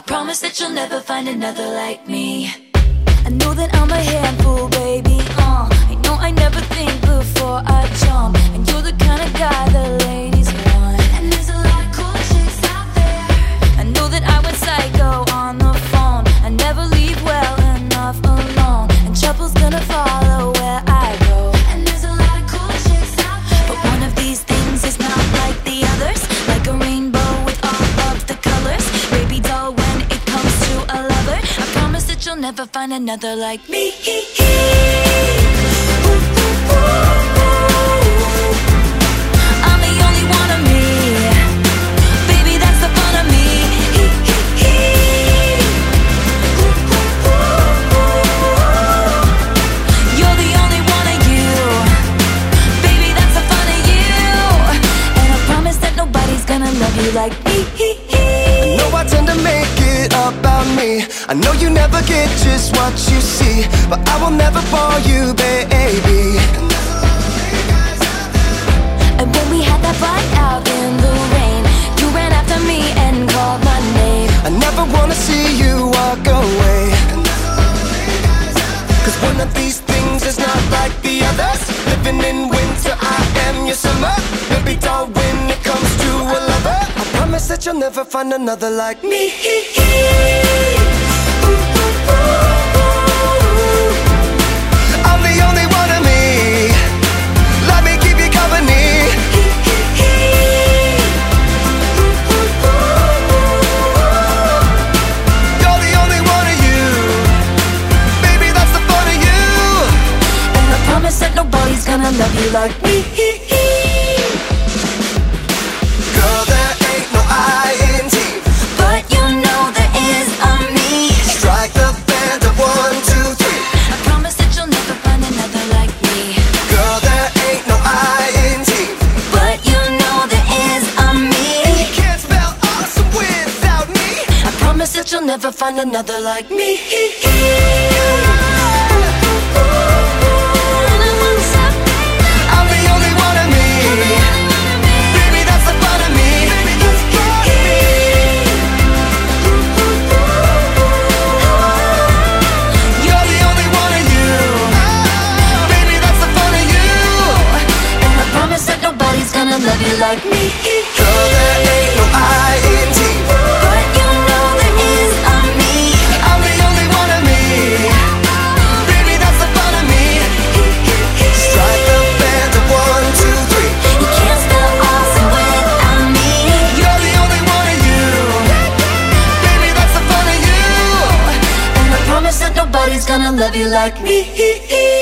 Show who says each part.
Speaker 1: promise that you'll never find another like me. I know that I'm a handful, baby, I know I never think before I jump, and you're the kind of guy the ladies want. And there's a lot of cool chicks out there. I know that I went psycho on the phone. I never leave well enough alone, and trouble's gonna follow where I go. And there's a lot of cool chicks out there, but one of these things is not like the others. Like a rainbow with all of the colors, baby doll, when it comes to a lover, I promise that you'll never find another like me. I'm the only one of me, baby, that's the fun of me. You're the only one of you, baby, that's the fun of you. And I promise that nobody's gonna love you like me.
Speaker 2: I know I tend to make it about me. I know you never get just what you see, but I will never bore you, baby.
Speaker 1: And when we had that fight out in the rain, you ran after me and called my name.
Speaker 2: I never wanna see you walk away, 'cause one of these things is not like the others. Living in winter, I am your summer. Baby doll, when it comes to a lover, I promise that you'll never find another like me. I'm the only one of me, let me keep you company. You're the only one of you, baby, that's the fun of you.
Speaker 1: And I promise that nobody's gonna love you like me.
Speaker 2: Girl, there ain't no I in team,
Speaker 1: But you know there is a me.
Speaker 2: strike the band of 1, 2, 3.
Speaker 1: I promise that you'll never find another like me.
Speaker 2: Girl, there ain't no I in team,
Speaker 1: But you know there is a me.
Speaker 2: you can't spell awesome without me.
Speaker 1: I promise that you'll never find another like me.
Speaker 2: I'm the only one of me, baby, that's the fun of me. You're the only one of you, baby, that's the fun of you.
Speaker 1: And I promise that nobody's gonna love you like me.
Speaker 2: Girl, there ain't no I in team,
Speaker 1: But you know there is a me.
Speaker 2: I'm the only one of me, baby, that's the fun of me. Strike the band of 1, 2, 3.
Speaker 1: You can't spell awesome without me.
Speaker 2: You're the only one of you, baby, that's the fun of you.
Speaker 1: And I promise that nobody's gonna love you like me.